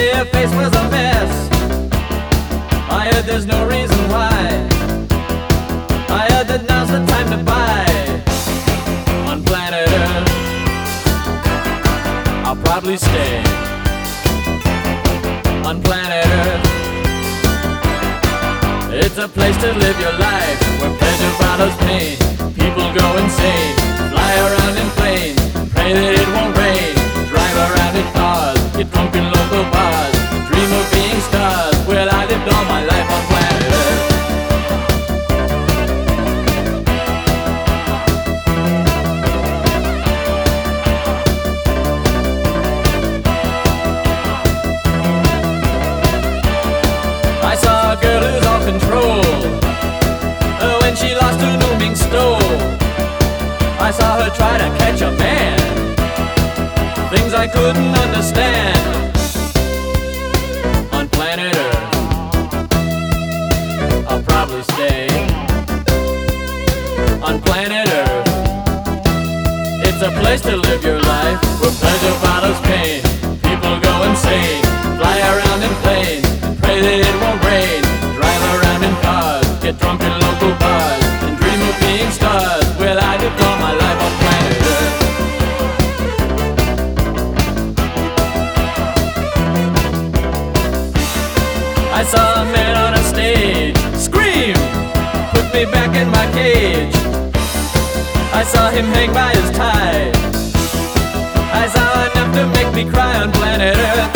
say her face was a mess. I heard there's no reason why. I heard that now's the time to buy. On planet Earth, I'll probably stay. On planet Earth, it's a place to live your life, where pleasure follows pain. People go insane, fly around in planes, pray that it won't rain, drive around in cars, get drunk in local bars, dream of being stars. Well, I lived all my life on planet Earth. I saw a girl who's all control when she lost her looming stole. I saw her try to catch a man, things I couldn't understand. On planet Earth, I'll probably stay. On planet Earth, it's a place to live your life, where pleasure follows pain. People go insane, fly around in planes, pray that it won't rain, drive around in cars, get drunk in local bars, and dream of being stars. Well, I lived all my life on planet Earth. I saw a man on a stage scream, put me back in my cage. I saw him hang by his tie. I saw enough to make me cry on planet Earth.